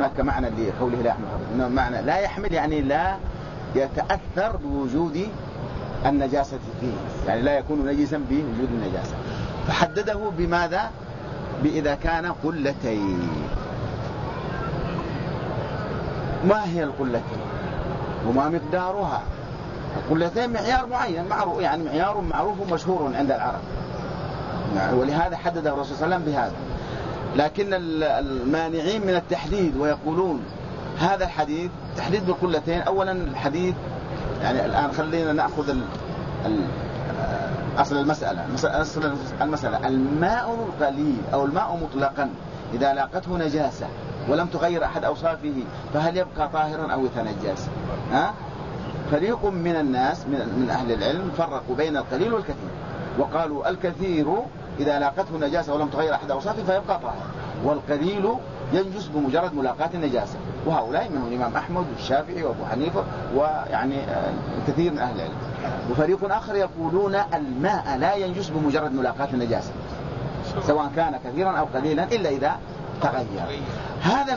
هناك معنى لقوله لا يحمل الخبث، إنه معنى لا يحمل يعني لا يتأثر بوجود النجاسة فيه، يعني لا يكون نجسا بوجود النجاسة. فحدده بماذا؟ بإذا كان قلتين. ما هي القلتين وما مقدارها؟ القلتين معيار معين معروف، يعني معيار معروف ومشهور عند العرب، ولهذا حدده الرسول صلى الله عليه وسلم بهذا. لكن المانعين من التحديد ويقولون هذا الحديث تحديد بالقلتين. أولا الحديث يعني الآن خلينا نأخذ أصل المسألة الماء القليل أو الماء مطلقا إذا لاقته نجاسة ولم تغير أحد أوصافه فهل يبقى طاهرا أو يتنجس؟ فريق من الناس من أهل العلم فرقوا بين القليل والكثير، وقالوا الكثير إذا لاقته نجاسة ولم تغير أحد أوصافه فيبقى طاهر، والقليل ينجس بمجرد ملاقاة النجاسة. وهؤلاء منهم الإمام أحمد والشافعي وأبو حنيفة ويعني كثير من أهل العلم. وفريق آخر يقولون الماء لا ينجس بمجرد ملاقاة النجاسة سواء كان كثيرا أو قليلا إلا إذا تغير. هذا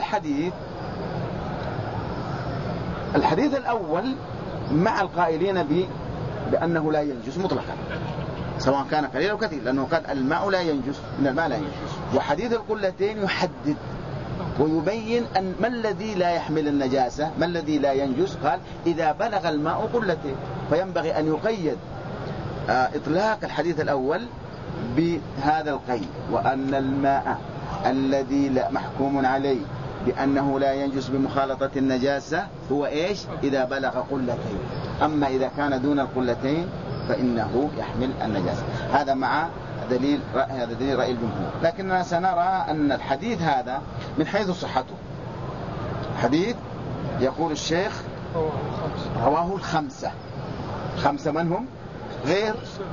الحديث الأول مع القائلين بأنه لا ينجس مطلقا سواء كان قليلا أو كثير، لأنه قال الماء لا ينجس، إن الماء لا ينجس. وحديث القلتين يحدد ويبين أن ما الذي لا يحمل النجاسة، ما الذي لا ينجس. قال إذا بلغ الماء قلتين، فينبغي أن يقيد إطلاق الحديث الأول بهذا القيد، وأن الماء الذي محكوم عليه بأنه لا ينجس بمخالطة النجاسة هو إيش؟ إذا بلغ قلتين. أما إذا كان دون القلتين فإنه يحمل النجاسة. هذا مع دليل رأي الجمهور. لكننا سنرى أن الحديث هذا من حيث صحته حديث يقول الشيخ رواه الخمسة. خمسة من هم؟ غير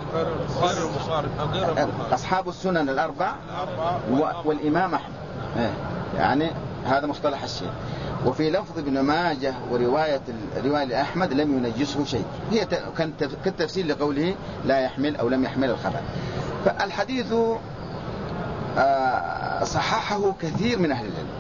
أصحاب السنن الأربع والإمام أحمد، يعني هذا مصطلح الشيخ. وفي لفظ ابن ماجه ورواية لأحمد لم ينجسه شيء، هي كالتفسير لقوله لا يحمل أو لم يحمل الخبث. فالحديث صححه كثير من أهل العلم،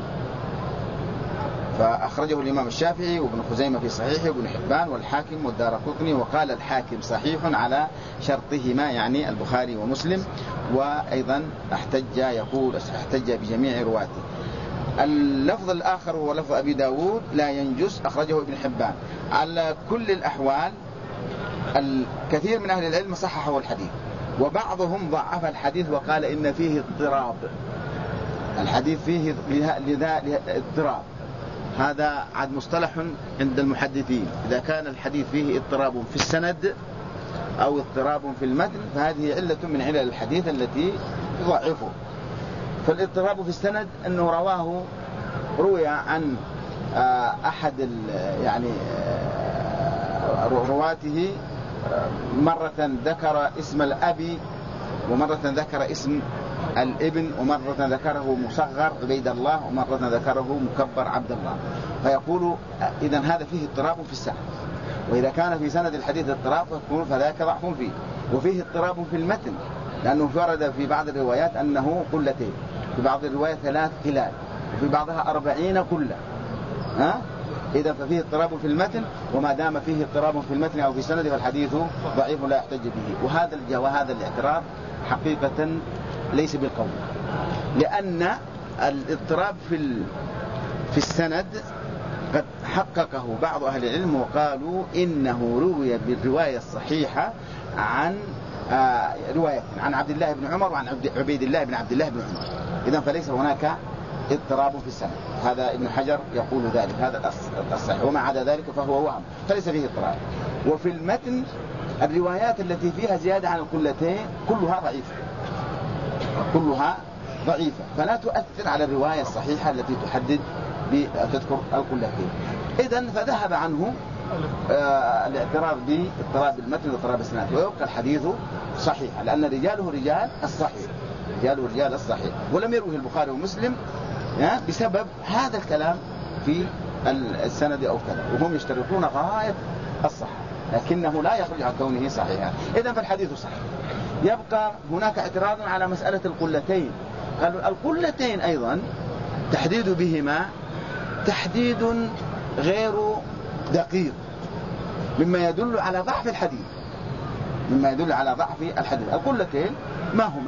فأخرجه الإمام الشافعي وابن خزيمة في صحيحه وابن حبان والحاكم والدارقطني، وقال الحاكم صحيح على شرطهما يعني البخاري ومسلم، وأيضا احتج بجميع رواته. اللفظ الآخر هو لفظ أبي داود لا ينجس، أخرجه ابن حبان. على كل الأحوال الكثير من أهل العلم صححوا الحديث، وبعضهم ضعف الحديث وقال إن فيه اضطراب، الحديث فيه لذا اضطراب. هذا عاد مصطلح عند المحدثين، إذا كان الحديث فيه اضطراب في السند أو اضطراب في المتن فهذه علة من علل الحديث التي تضعفه. فالاضطراب في السند أنه روي عن أحد يعني رواته مرة ذكر اسم الأب ومرة ذكر اسم الابن ومرة ذكره مصغر عبيد الله ومرة ذكره مكبر عبد الله، فيقول إذن هذا فيه اضطراب في السند. وإذا كان في سند الحديث اضطراب فذاك ضعف فيه. وفيه اضطراب في المتن لأنه ورد في بعض الروايات أنه قلتين، في بعض الروايات 3 قلال، وفي بعضها 40 قلة. إذا ففيه اضطراب في المتن، وما دام فيه اضطراب في المتن أو في سند فالحديث ضعيف لا يحتج به. وهذا الاعتراض حقيقة ليس بالقول، لأن الاضطراب في السند قد حققه بعض أهل العلم وقالوا إنه روي بالرواية الصحيحة عن رواية عن عبد الله بن عمر وعن عبيد الله بن عبد الله بن عمر، إذن فليس هناك اضطراب في السند. هذا ابن حجر يقول ذلك، هذا الصحيح، وما عدا ذلك فهو وهم، فليس فيه اضطراب. وفي المتن الروايات التي فيها زيادة عن القلتين كلها ضعيفة، فلا تؤثر على الرواية الصحيحة التي تذكر القلتين. إذن فذهب عنه الاعتراض باضطراب المتن واضطراب السند، ويبقى الحديث صحيح لأن رجاله رجال الصحيح، ولم يروه البخاري ومسلم بسبب هذا الكلام في السند أو كذا، وهم يشترطون غاية الصحة لكنه لا يخرج عن كونه صحيحا. إذن فالحديث صحيح. يبقى هناك اعتراض على مسألة القلتين، قالوا القلتين أيضا تحديد بهما تحديد غير دقيق مما يدل على ضعف الحديث، مما يدل على ضعف الحديث. القلتين ما هما؟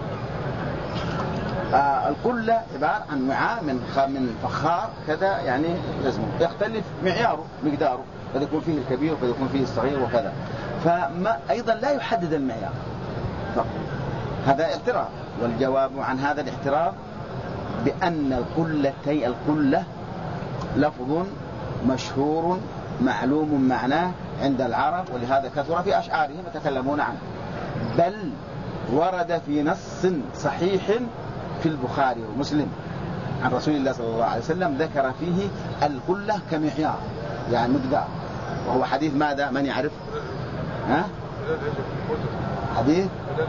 القلة عبارة عن وعاء من فخار كذا، يعني لازم يختلف معياره مقداره، قد يكون فيه الكبير وقد يكون فيه الصغير وكذا، فما أيضا لا يحدد المعيار. هذا اعتراض، والجواب عن هذا الاعتراض بأن القلة لفظ مشهور معلوم معناه عند العرب، ولهذا كثر في أشعارهم يتكلمون عنه، بل ورد في نص صحيح في البخاري ومسلم عن رسول الله صلى الله عليه وسلم ذكر فيه القلة كمعيار، يعني مقدار، وهو حديث ماذا؟ من يعرف؟ حديث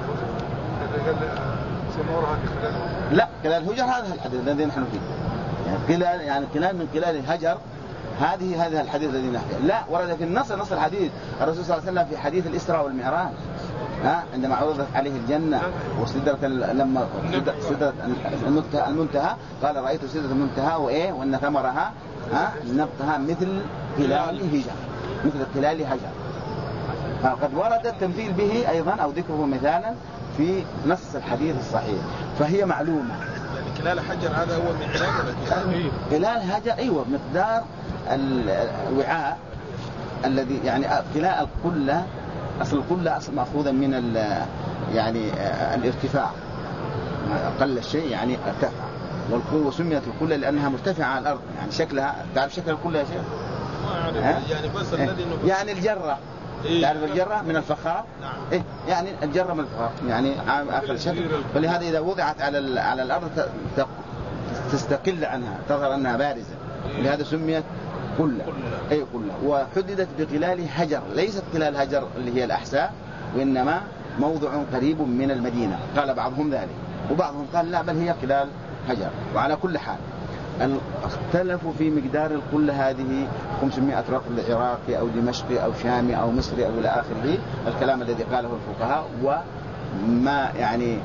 لا كلال الهجر، هذا الحديث الذي نحن فيه، يعني كلال من كلال الهجر، هذا الحديث الذي نحن. لا، ورد في نص الحديث الرسول صلى الله عليه وسلم في حديث الإسراء والمعراج، عندما عرضت عليه الجنة وسدرة، لما سدرة المنتهى، قال رأيت سدرة المنتهى وإيه، وأن ثمرها نبتها مثل كلال هجر، مثل كلال هجر. فقد ورد التمثيل به أيضا أو ذكره مثالا في نص الحديث الصحيح، فهي معلومة. يعني كلال حجر هذا هو مقدار كلال هجر، أيوة، مقدار الوعاء الذي يعني كلال القلة. أصل القلة أصل مأخوذا من يعني الارتفاع، أقل الشيء يعني ارتفع، والقوة سميت القلة لأنها مرتفعة على الأرض، يعني شكلها، تعرف شكل القلة يا شيخ؟ يعني بس الذي يعني الجرة، تعرف الجرة من الفخار؟ نعم. يعني الجرة من الفخار، يعني آخر شكل، فلهذا إذا وضعت على الأرض تستقل عنها، تظهر أنها بارزة، لهذا سميت قلة. أي قلة، وحددت بقلال هجر، ليست قلال هجر اللي هي الأحساء، وإنما موضع قريب من المدينة، قال بعضهم ذلك، وبعضهم قال لا، بل هي قلال هجر. وعلى كل حال اختلفوا في مقدار القلة هذه 500 رطل عراقي أو دمشقي أو شامي أو مصري أو إلى آخره، الكلام الذي قاله الفقهاء. وما يعني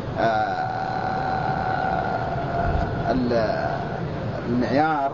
المعيار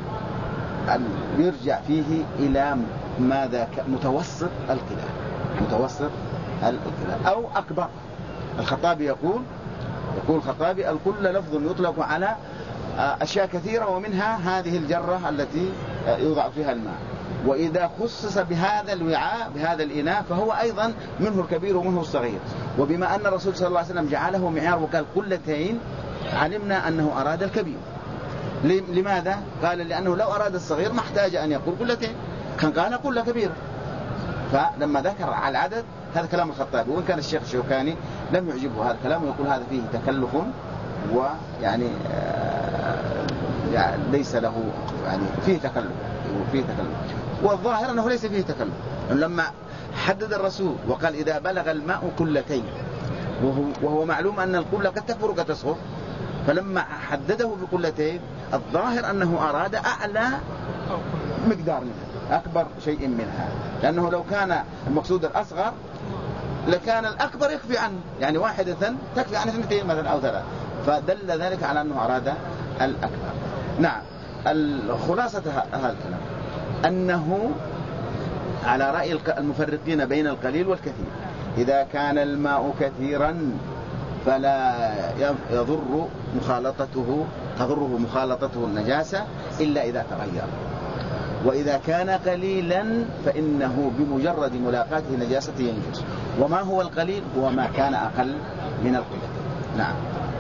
يرجع فيه إلى ماذا؟ متوسط القلال، متوسط القلال أو أكبر. الخطابي يقول الخطابي: القلة لفظ يطلق على أشياء كثيرة، ومنها هذه الجرة التي يوضع فيها الماء، وإذا خصص بهذا الوعاء بهذا الإناء فهو أيضا منه الكبير ومنه الصغير. وبما أن الرسول صلى الله عليه وسلم جعله معيار وقال قلتين، علمنا أنه أراد الكبير. لماذا؟ قال لأنه لو أراد الصغير ما احتاج أن يقول قلتين، كان قال قلة كبيرة. فلما ذكر على العدد، هذا كلام الخطابي، وإن كان الشيخ الشوكاني لم يعجبه هذا الكلام، ويقول هذا فيه تكلف، ويعني ليس له، يعني فيه تكلف، والظاهر أنه ليس فيه تكلف. لما حدد الرسول وقال إذا بلغ الماء قلتين، وهو معلوم أن القلة قد تكبر قد تصغر، فلما حدده بقلتين الظاهر أنه أراد أعلى مقدار منها، أكبر شيء منها، لأنه لو كان المقصود الأصغر لكان الأكبر يكفي عنه، يعني واحدة تكفي عن 2 مثلا أو 3، فدل ذلك على أنه أراد الأكبر. نعم، الخلاصة هذا الكلام أنه على رأي المفرقين بين القليل والكثير، إذا كان الماء كثيرا فلا تضره مخالطته النجاسة إلا إذا تغير، وإذا كان قليلا فإنه بمجرد ملاقاته نجاسة ينجس. وما هو القليل؟ هو ما كان أقل من القلة. نعم.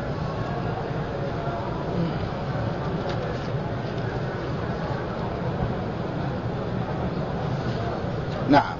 نعم.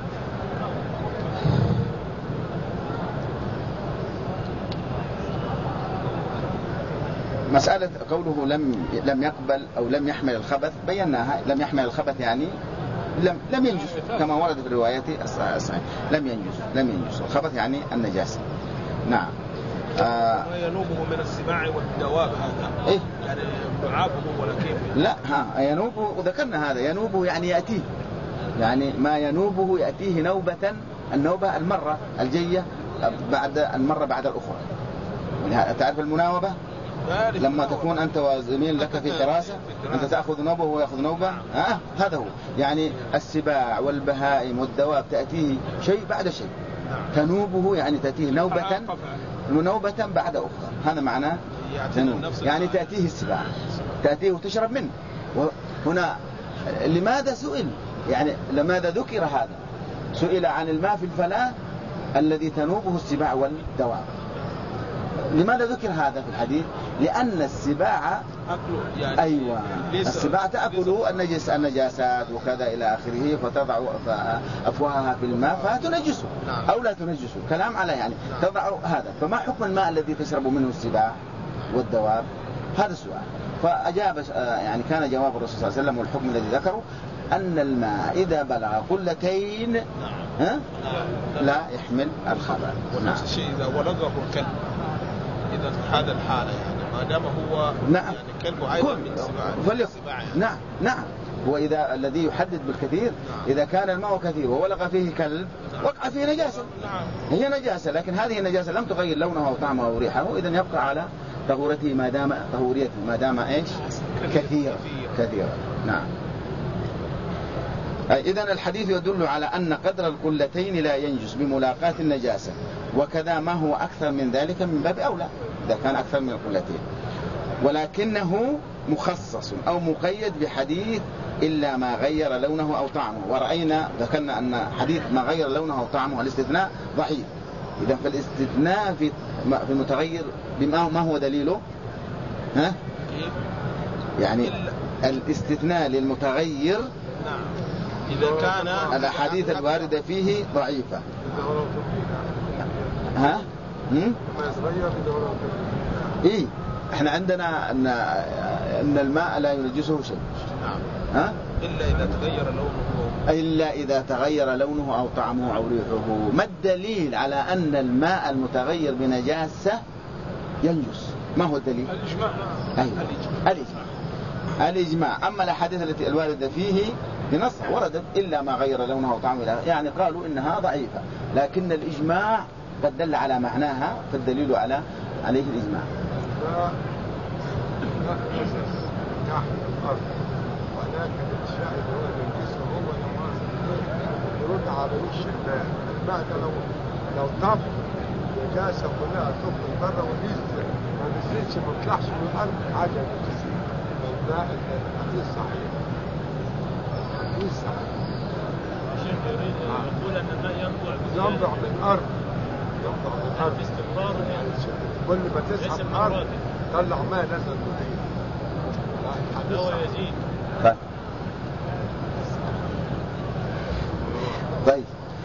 مسألة قوله لم يقبل أو لم يحمل الخبث بيناها. لم يحمل الخبث يعني لم ينجس، كما ورد في الروايات الصحيحة، لم ينجس. الخبث يعني النجاسة. نعم. ينوبه من السباع والدواب هذا إيه؟ يعني لعابه ولا كيف؟ لا، ينوبه، وذكرنا هذا، ينوبه يعني يأتيه، يعني ما ينوبه يأتيه نوبة، النوبة المرة الجية بعد المرة بعد الأخرى. تعرف المناوبة؟ لما تكون أنت وزميل لك في حراسة، أنت تأخذ نوبة وهو يأخذ نوبة، هذا هو. يعني السباع والبهائم والدواب تأتيه شيء بعد شيء، تنوبه يعني تأتيه نوبة بعد أخرى، هذا معناه تنوب. يعني تأتيه السباع، تأتيه وتشرب منه. وهنا لماذا سئل؟ يعني لماذا ذكر هذا؟ سئل عن الماء في الفلاة الذي تنوبه السباع والدواب. لماذا ذكر هذا في الحديث؟ لأن السباع يعني أيوة، السباع تأكل النجاسات وكذا إلى آخره، فتضع أفواهها في الماء فتنجسه أو لا تنجسه، كلام على يعني تضع هذا. فما حكم الماء الذي تشرب منه السباع والدواب؟ هذا السؤال. فأجاب يعني كان جواب الرسول صلى الله عليه وسلم والحكم الذي ذكره أن الماء إذا بلغ قلتين لا يحمل الخبر. ونفس الشيء إذا ولغه الكلب، إذا هذا الحالة يعني ما دام هو يعني كلب عايز من السباع يعني. نعم. وإذا الذي يحدد بالكثير إذا كان الماء كثير وولغ فيه كلب وقع فيه نجاسة، هي نجاسة، لكن هذه النجاسة لم تغير لونه أو طعمه أو ريحه، إذا يبقى على طهورته ما دام إيش كثيرا. نعم. إذن الحديث يدل على أن قدر القلتين لا ينجس بملاقاة النجاسة، وكذا ما هو أكثر من ذلك من باب أولى إذا كان أكثر من القلتين، ولكنه مخصص أو مقيد بحديث إلا ما غير لونه أو طعمه. ورأينا ذكرنا أن حديث ما غير لونه أو طعمه الاستثناء ضعيف. إذا فالاستثناء في المتغير ما هو دليله؟ يعني الاستثناء للمتغير إذا كان الأحاديث الواردة فيه ضعيفة. إيه، إحنا عندنا أن الماء لا ينجسه شيء. إلا إذا تغير لونه أو طعمه أو ريحه. ما الدليل على أن الماء المتغير بنجاسة ينجس؟ ما هو الدليل؟ الإجماع. أما الأحاديث التي الواردة فيه بنص وردت إلا ما غير لونه وطعمه، يعني قالوا إنها ضعيفة، لكن الإجماع قد دل على معناها، فالدليل عليه الإجماع. ولكن الشاهد هو الجسم هو يرد على وش الماء ده لو طف نجاسة كلها تخرج بره ونزل ما نزلش ما طلعش من الأرض حاجة نجسة. الماء الحديث صحيح. الشيخ يريد يقول أن الماء ينبع من الأرض باستمرار، كل ما تسحب الأرض طلع ماء نزل مدين. هو يزيد. طيب،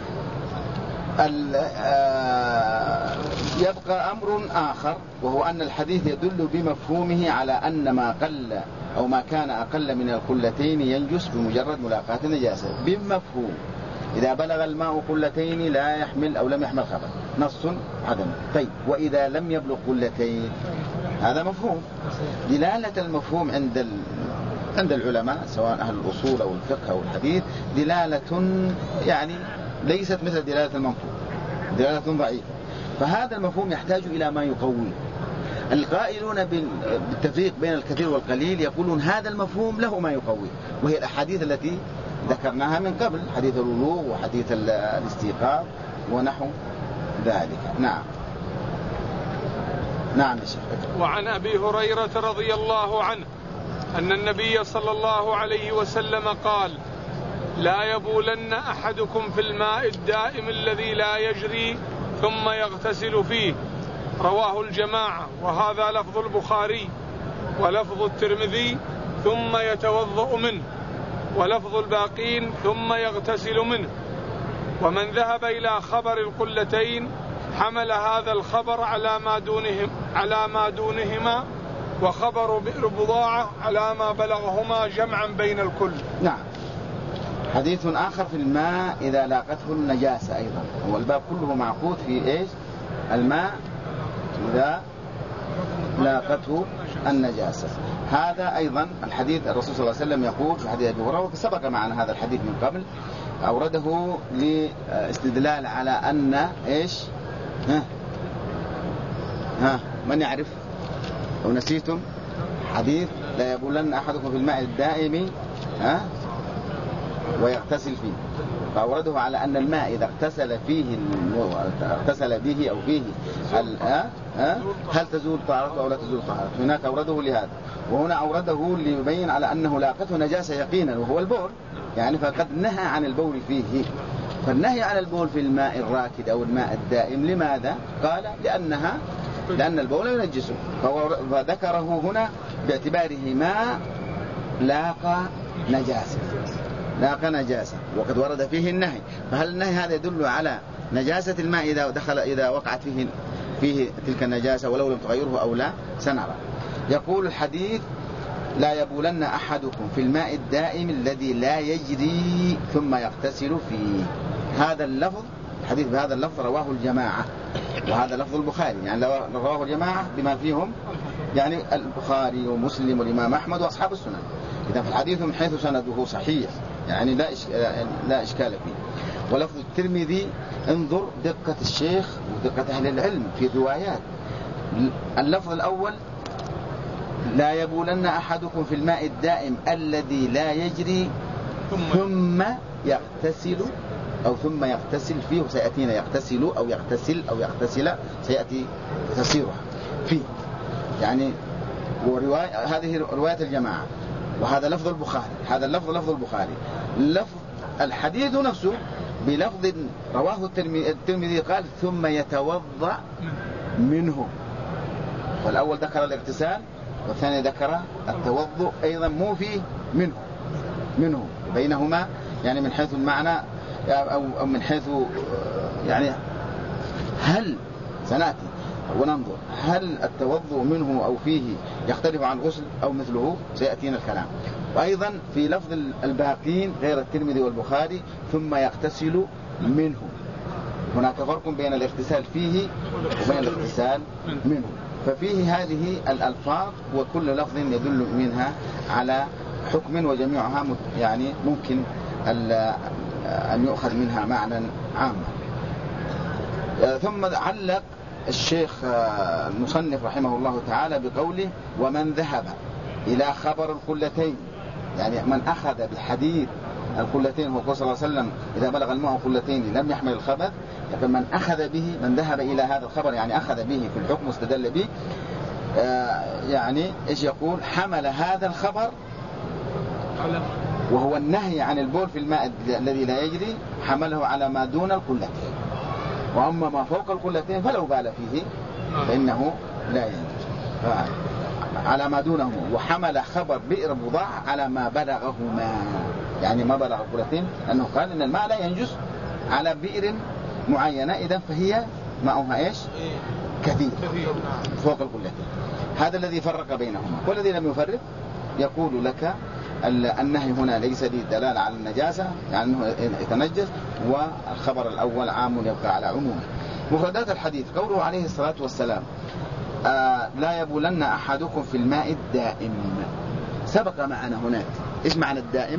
يبقى أمر آخر، وهو أن الحديث يدل بمفهومه على أن ما قل أو ما كان أقل من القلتين ينجس بمجرد ملاقاة النجاسة. بمفهوم إذا بلغ الماء قلتين لا يحمل أو لم يحمل خبر، نص عدم. طيب، وإذا لم يبلغ قلتين، هذا مفهوم. دلالة المفهوم عند العلماء سواء أهل الأصول أو الفقه أو الحديث دلالة يعني ليست مثل دلالة المنطوق، دلالة ضعيفة. فهذا المفهوم يحتاج إلى ما يقويه. القائلون بالتفريق بين الكثير والقليل يقولون هذا المفهوم له ما يقويه، وهي الأحاديث التي ذكرناها من قبل، حديث الولوغ وحديث الاستيقاظ ونحو ذلك. نعم يا شيخ. وعن أبي هريرة رضي الله عنه أن النبي صلى الله عليه وسلم قال: لا يبولن أحدكم في الماء الدائم الذي لا يجري ثم يغتسل فيه. رواه الجماعة، وهذا لفظ البخاري، ولفظ الترمذي ثم يتوضأ منه، ولفظ الباقين ثم يغتسل منه. ومن ذهب إلى خبر القلتين حمل هذا الخبر على ما دونهما، وخبر بئر بضاعة على ما بلغهما جمعا بين الكل. نعم. حديث آخر في الماء إذا لاقته النجاسة أيضا، هو الباب كله معقود في إيش؟ الماء إذا لاقته النجاسة. هذا أيضا الحديث الرسول صلى الله عليه وسلم يقول في حديث أبي هريرة، سبق معنا هذا الحديث من قبل، أورده لاستدلال على أن إيش؟ من يعرف؟ لو نسيتم حديث لا يبولن أحدكم في الماء الدائم ويغتسل فيه، فأورده على أن الماء إذا اغتسل به أو فيه هل تزول طهارته أو لا تزول طهارته. هناك أورده لهذا، وهنا أورده ليبين على أنه لاقته نجاسة يقينا وهو البول، يعني فقد نهى عن البول فيه. فالنهي عن البول في الماء الراكد أو الماء الدائم لماذا؟ قال لأن البول ينجسه، فذكره هنا باعتباره ما لاقى نجاسة وقد ورد فيه النهي. فهل النهي هذا يدل على نجاسة الماء إذا وقعت فيه تلك النجاسة ولو لم تغيره أو لا؟ سنرى. يقول الحديث لا يبولن أحدكم في الماء الدائم الذي لا يجري ثم يغتسل فيه. هذا اللفظ الحديث بهذا اللفظ رواه الجماعة، وهذا لفظ البخاري، يعني رواه الجماعة بما فيهم يعني البخاري ومسلم والإمام أحمد وأصحاب السنن. إذا في الحديث من حيث سنده صحيح، يعني لا إشكال فيه. ولفظ الترمذي انظر دقة الشيخ ودقة أهل العلم في الروايات. اللفظ الأول لا يبولن أحدكم في الماء الدائم الذي لا يجري ثم يغتسل فيه، وسيأتينا يغتسل أو يغتسل سيأتي تفسيرها فيه، يعني هذه رواية الجماعة، وهذا لفظ البخاري، هذا اللفظ لفظ البخاري. لفظ الحديث نفسه بلفظ رواه الترمذي قال ثم يتوضأ منه، والأول ذكر الاغتسال والثاني ذكر التوضؤ أيضا مو فيه منه بينهما، يعني من حيث المعنى أو من حيث يعني هل سنأتي وننظر هل التوضؤ منه أو فيه يختلف عن الغسل أو مثله، سيأتينا الكلام. وأيضا في لفظ الباقين غير الترمذي والبخاري ثم يغتسل منه، هناك فرق بين الاغتسال فيه وبين الاغتسال منه. ففيه هذه الألفاظ وكل لفظ يدل منها على حكم، وجميعها يعني ممكن أن يؤخذ منها معنى عاما. ثم علق الشيخ المصنف رحمه الله تعالى بقوله ومن ذهب إلى خبر القلتين، يعني من أخذ بحديث القلتين، هو صلى الله عليه وسلم إذا بلغ الماء قلتين لم يحمل الخبث، لكن من أخذ به، من ذهب إلى هذا الخبر يعني أخذ به في الحكم واستدل به، يعني إيش يقول؟ حمل هذا الخبر وهو النهي عن البول في الماء الذي لا يجري، حمله على ما دون القلتين، وأما ما فوق القلتين فلو بال فيه فإنه لا ينجس، على ما دونه. وحمل خبر بئر بضاع على ما بلغهما، يعني ما بلغ القلتين، لأنه قال إن الماء لا ينجس على بئر معينة، إذا فهي ماؤها إيش؟ كثير فوق القلتين. هذا الذي فرق بينهما. والذي لم يفرق يقول لك النهي هنا ليس دلالة على النجاسة، يعني أنه يتنجس، والخبر الأول عام يبقى على عمومه. مفردات الحديث قوله عليه الصلاة والسلام لا يبولن أحدكم في الماء الدائم، سبق معنا هناك. إيش معنى الدائم؟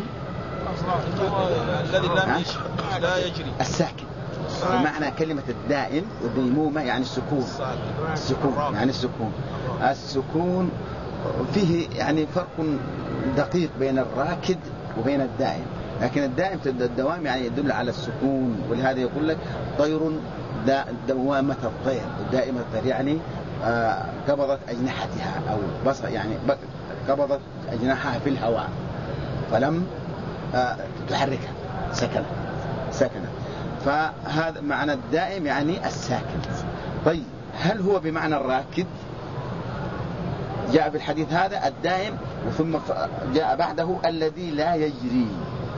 الذي لا يجري، الساكن. معنى كلمة الدائم والديمومة يعني السكون يعني السكون فيه يعني فرق دقيق بين الراكد وبين الدائم، لكن الدائم الدوام يعني يدل على السكون، ولهذا يقول لك طير دوامة الطير، دائمة الطير يعني قبضت أجنحتها أو بص يعني قبضت أجنحها في الهواء فلم تحركها، سكنت. فهذا معنى الدائم يعني الساكن. طيب هل هو بمعنى الراكد؟ جاء في الحديث هذا الدائم، وثم جاء بعده الذي لا يجري،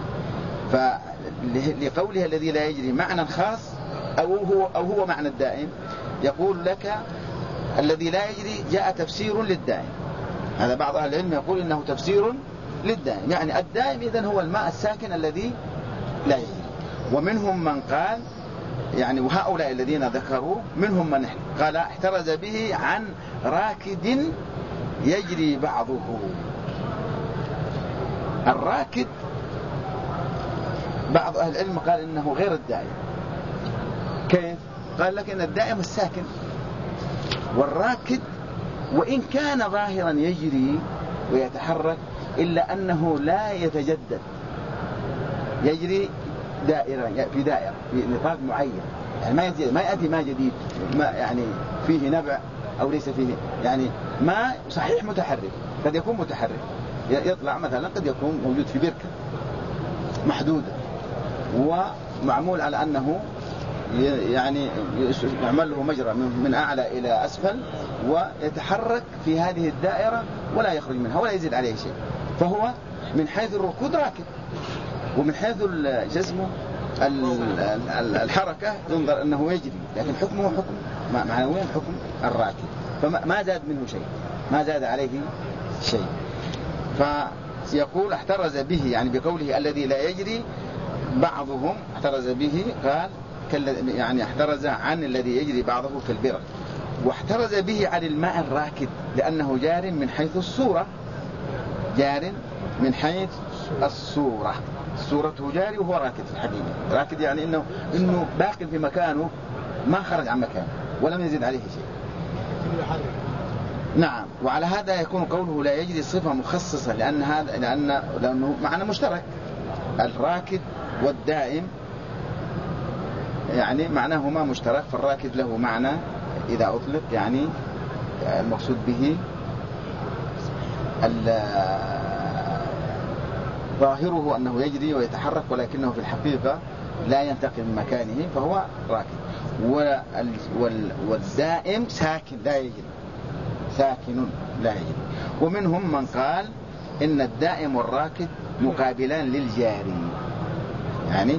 فلقوله الذي لا يجري معنى خاص أو هو معنى الدائم. يقول لك الذي لا يجري جاء تفسير للدائم، هذا بعض أهل العلم يقول إنه تفسير للدائم، يعني الدائم إذن هو الماء الساكن الذي لا يجري. ومنهم من قال يعني، وهؤلاء الذين ذكروا منهم من قال احترز به عن راكد يجري بعضه. الراكد بعض أهل العلم قال إنه غير الدائم. كيف؟ قال لك إن الدائم الساكن، والراكد وإن كان ظاهرا يجري ويتحرك إلا أنه لا يتجدد، يجري دائرة في دائرة في نطاق معين، يعني ما يأتي ما جديد، ما يعني فيه نبع أو ليس فيه، يعني ما صحيح متحرك، قد يكون متحرك يطلع مثلا، قد يكون موجود في بركة محدودة ومعمول على أنه يعني يعمل له مجرى من أعلى إلى أسفل ويتحرك في هذه الدائرة ولا يخرج منها ولا يزيد عليه شيء، فهو من حيث الركود راكب، ومن حيث الحركة ينظر أنه يجري، لكن حكمه حكم معنويا حكم الراكب، فما زاد منه شيء، ما زاد عليه شيء. فيقول احترز به، يعني بقوله الذي لا يجري، بعضهم احترز به قال يعني احترز عن الذي يجري بعضه كالبرد، واحترز به عن الماء الراكد لأنه جار من حيث الصورة، جار من حيث الصورة، صورته جاري وهو راكد في الحقيقة، راكد يعني إنه باقي في مكانه ما خرج عن مكانه ولم يزيد عليه شيء. نعم، وعلى هذا يكون قوله لا يجري صفة مخصصة، لأنه معنى مشترك، الراكد والدائم يعني معناهما مشترك، فالراكد له معنى إذا أطلق يعني المقصود به ظاهره أنه يجري ويتحرك ولكنه في الحقيقة لا ينتقل من مكانه فهو راكد، والدائم ساكن لا يجري، ساكن لا يجري. ومنهم من قال إن الدائم والراكد مقابلان للجاري، يعني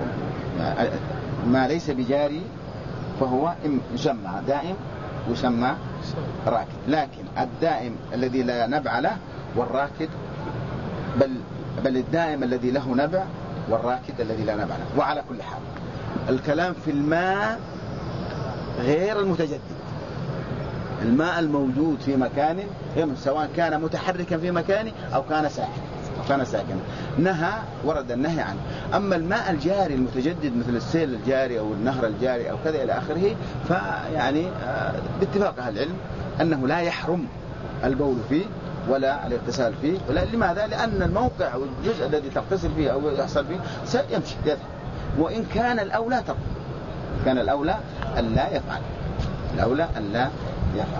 ما ليس بجاري فهو يسمى دائم ويسمى راكد، لكن الدائم الذي لا نبع له والراكد بل الدائم الذي له نبع والراكد الذي لا نبع له. وعلى كل حال الكلام في الماء غير المتجدد، الماء الموجود في مكان سواء كان متحركا في مكانه أو كان ساكنا ورد النهي عنه. أما الماء الجاري المتجدد مثل السيل الجاري أو النهر الجاري أو كذا إلى آخره، فيعني باتفاق أهل العلم أنه لا يحرم البول فيه ولا الاغتسال فيه. لماذا؟ لأن الموقع أو الجزء الذي تغتسل فيه أو يحصل فيه سيمشي يذهب، وإن كان الأولى ترك، كان الأولى ألا يفعل، الأولى ألا يفعل.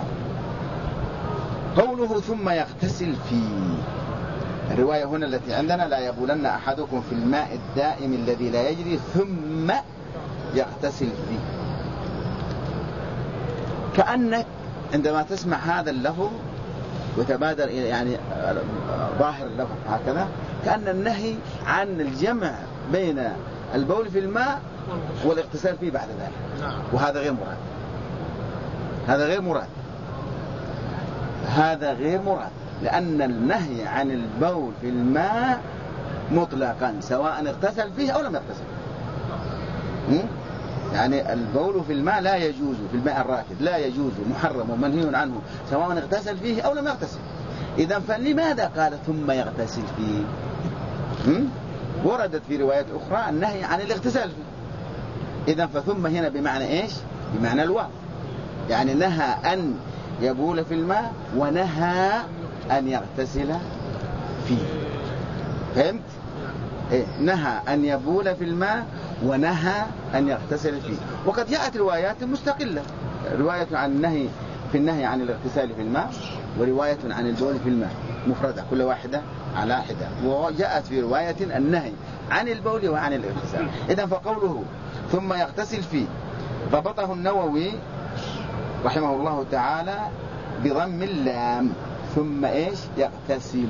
قوله ثم يغتسل فيه، الرواية هنا التي عندنا لا يبولن أحدكم في الماء الدائم الذي لا يجري ثم يغتسل فيه، كأنك عندما تسمع هذا اللفظ وتبادر يعني ظاهر اللفظ هكذا كأن النهي عن الجمع بين البول في الماء والاغتسال فيه بعد ذلك، وهذا غير مراد، هذا غير مراد، لأن النهي عن البول في الماء مطلقا سواء اغتسل فيه أو لم يغتسل. يعني البول في الماء لا يجوز، في الماء الراكد لا يجوز، محرم ومنهي عنه سواء اغتسل فيه أو لم يغتسل. إذن فلماذا قال ثم يغتسل فيه؟ وردت في روايات أخرى النهي عن الاغتسال فيه. إذن فثم هنا بمعنى إيش؟ بمعنى الواو، يعني نهى أن يبول في الماء ونهى أن يغتسل فيه. فهمت؟ نهى أن يبول في الماء ونهى أن يغتسل فيه. وقد جاءت روايات مستقلة، رواية عن النهي في النهي عن الاغتسال في الماء، ورواية عن البول في الماء مفردة كل واحدة على حدة، وجاءت في رواية النهي عن البول وعن الاغتسال. إذن فقوله ثم يغتسل فيه ضبطه النووي رحمه الله تعالى بضم اللام، ثم إيش؟ يغتسل،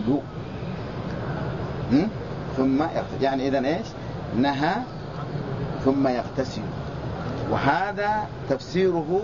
ثم يغتسل، يعني إذن إيش؟ نهى ثم يغتسل. وهذا تفسيره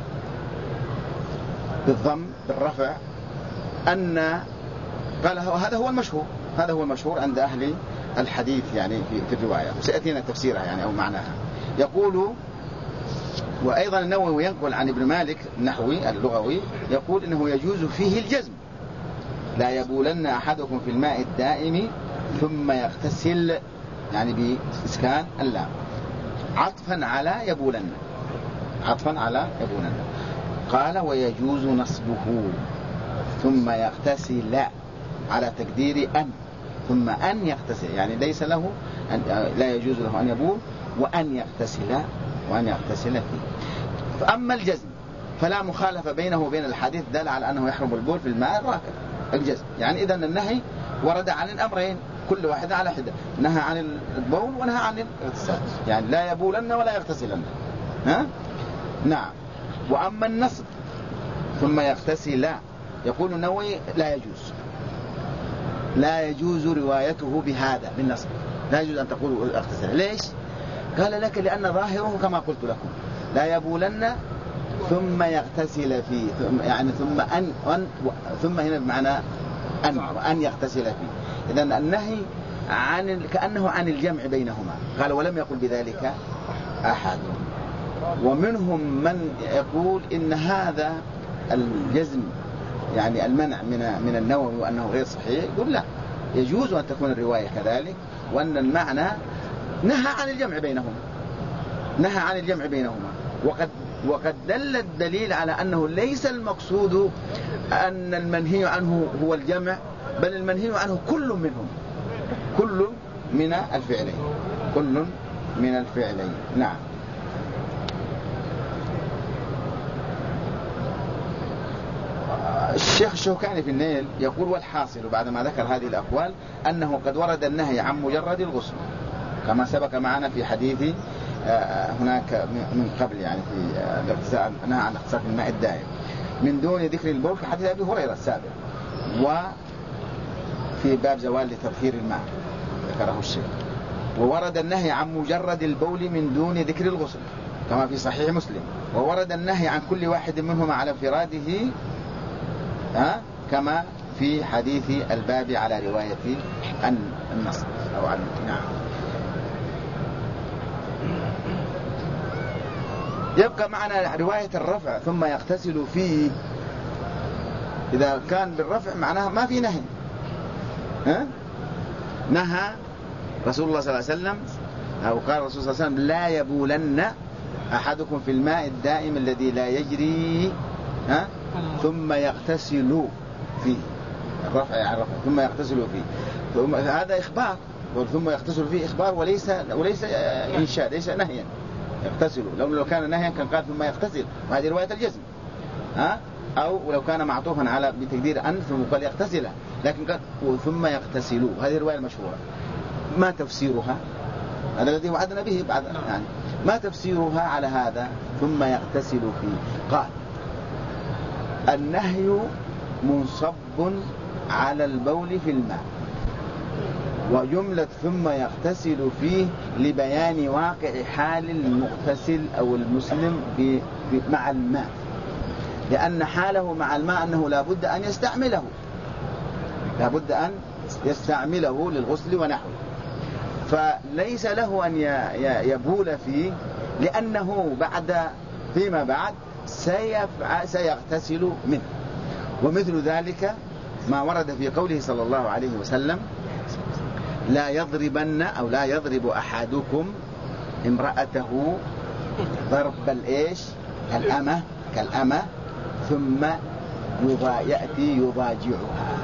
بالضم بالرفع أن قال هذا هو المشهور عند أهل الحديث يعني في الرواية، وسيأتينا تفسيرها يعني أو معناها. يقول وأيضا النووي ينقل عن ابن مالك النحوي اللغوي يقول إنه يجوز فيه الجزم، لا يبولن أحدكم في الماء الدائم ثم يغتسل، يعني بإسكان اللام عطفا على يبولن، قال ويجوز نصبه ثم يغتسل على تقدير أن، ثم أن يغتسل، يعني ليس له لا يجوز له أن يبول وأن يغتسل فيه. فأما الجزم فلا مخالفة بينه وبين الحديث دل على أنه يحرم البول في الماء الراكد الجزم. يعني إذن النهي ورد عن الأمرين كل واحد على حدة، نهى عن البول ونهى عن الاغتسال، يعني لا يبولن ولا يغتسلن. نعم. وأما النصب ثم يغتسل يقول النووي لا يجوز روايته بهذا بالنصب، لا يجوز أن تقول اغتسل. ليش؟ قال لك لأن ظاهره كما قلت لكم لا يبولن ثم يغتسل فيه، يعني ثم هنا بمعنى أن يغتسل فيه. إذن النهي كأنه عن الجمع بينهما. قال ولم يقل بذلك أحد. ومنهم من يقول إن هذا الجزم يعني المنع من النووي وأنه غير صحيح، يقول لا، يجوز أن تكون الرواية كذلك، وأن المعنى نهى عن الجمع بينهما. وقد دل الدليل على أنه ليس المقصود أن المنهي عنه هو الجمع، بل المنهي عنه كل من الفعلين. نعم. الشيخ الشوكاني في النيل يقول والحاصل بعد ما ذكر هذه الأقوال أنه قد ورد النهي عن مجرد الغسل كما سبق معنا في حديث هناك من قبل، يعني في الاغتسال نهى عن اغتسال الماء الدائم من دون ذكر البول في حديث أبي هريرة السابق، وفي باب زوال لتطهير الماء ذكره الشيخ. وورد النهي عن مجرد البول من دون ذكر الغسل كما في صحيح مسلم. وورد النهي عن كل واحد منهما على انفراده كما في حديث الباب على رواية النصر أو عن نعم. يبقى معنا رواية الرفع ثم يغتسل فيه. إذا كان بالرفع معناها ما في نهي. نهى رسول الله صلى الله عليه وسلم أو قال الرسول صلى الله عليه وسلم لا يبولن أحدكم في الماء الدائم الذي لا يجري ثم يغتسل فيه. الرفع يعني الرفع ثم يغتسل فيه، هذا إخبار، ثم يغتسل فيه إخبار وليس إنشاء، ليس نهيا. يغتسل لو كان نهيا كان قال ثم يغتسل، وهذه رواية الجزم. أو لو كان معطوفا على بتقدير أن ثم قال يغتسل، لكن قال ثم يغتسل، هذه الرواية المشهورة. ما تفسيرها؟ هذا الذي وعدنا به بعد، يعني ما تفسيرها على هذا ثم يغتسل فيه؟ قال النهي منصب على البول في الماء، وجملة ثم يغتسل فيه لبيان واقع حال المغتسل أو المسلم مع الماء، لأن حاله مع الماء أنه لا بد أن يستعمله للغسل ونحوه، فليس له أن يبول فيه، لأنه فيما بعد سيغتسل منه. ومثل ذلك ما ورد في قوله صلى الله عليه وسلم لا يضربن أو لا يضرب أحدكم امرأته ضرب كالأمة ثم يأتي يضاجعها.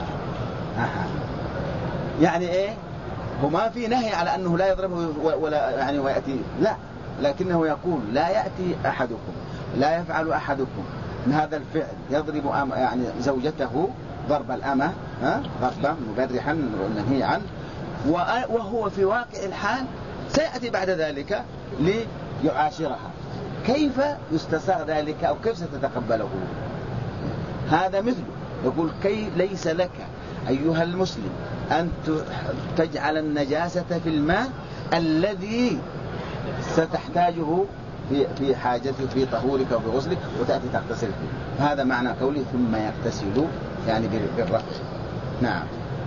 يعني إيه؟ وما في نهي على أنه لا يضربه ولا يعني ويأتي، لا، لكنه يقول لا يأتي أحدكم، لا يفعل أحدكم من هذا الفعل يضرب يعني زوجته ضرب الأمة ضربا مبرحا منهي عنه، وهو في واقع الحال سيأتي بعد ذلك ليعاشرها. كيف يستساغ ذلك أو كيف ستتقبله؟ هذا مثله يقول ليس لك أيها المسلم أن تجعل النجاسة في الماء الذي ستحتاجه في حاجتك في طهورك وفي غسلك وتأتي تغتسل فيه. هذا معنى قوله ثم يغتسل، يعني بالرفع. نعم.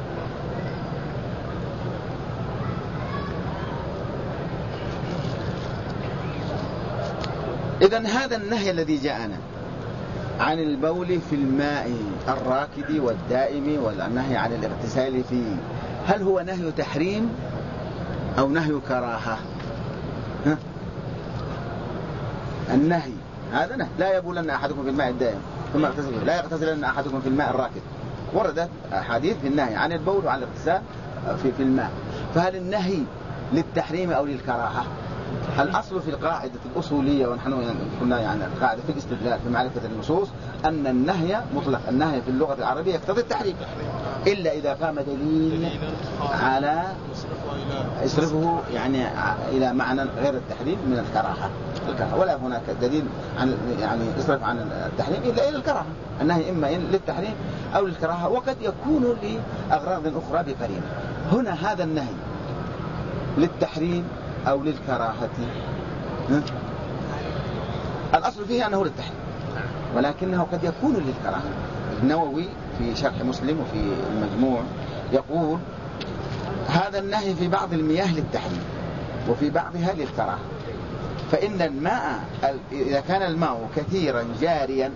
إذن هذا النهي الذي جاءنا عن البول في الماء الراكد والدائم والنهي عن الاغتسال فيه، هل هو نهي تحريم أو نهي كراهة؟ النهي هذا نهي. لا يبولن أحدكم في الماء الدائم ثم اغتسل فيه، لا يغتسلن أحدكم في الماء الراكد. وردت أحاديث في النهي عن البول وعن الاغتسال في الماء. فهل النهي للتحريم أو للكراهة؟ الأصل في القاعدة الأصولية، ونحن كنا يعني القاعدة في الاستدلال في معرفة النصوص أن النهي مطلق، النهي في اللغة العربية يقتضي التحريم إلا إذا قام دليل على يصرفه يعني إلى معنى غير التحريم من الكراهة. ولا هناك دليل عن يعني يصرف عن التحريم إلا إلى الكراهة. النهي إما للتحريم أو للكراهة، وقد يكون لأغراض أخرى بقرينة. هنا هذا النهي للتحريم أو للكراهة، الأصل فيه أنه للتحريم، ولكنه قد يكون للكراهة. النووي في شرح مسلم وفي المجموع يقول هذا النهي في بعض المياه للتحريم وفي بعضها للكراهة. فإن الماء إذا كان الماء كثيرا جاريا،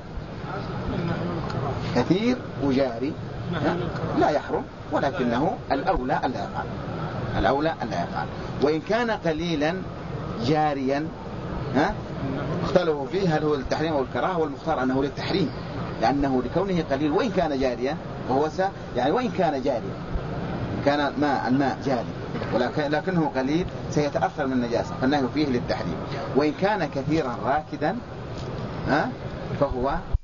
كثير وجاري لا يحرم، ولكنه الأولى ألا يفعل، الأولى ألا يفعل. وإن كان قليلا جاريا اختلفوا فيه هل هو التحريم أو الكراهة، والمختار أنه للتحريم، لأنه لكونه قليل وإن كان جاريا، وهو يعني وإن كان جاريا، كان الماء جاري لكنه قليل سيتأثر من النجاسة، فالنهي فيه للتحريم. وإن كان كثيرا راكدا فهو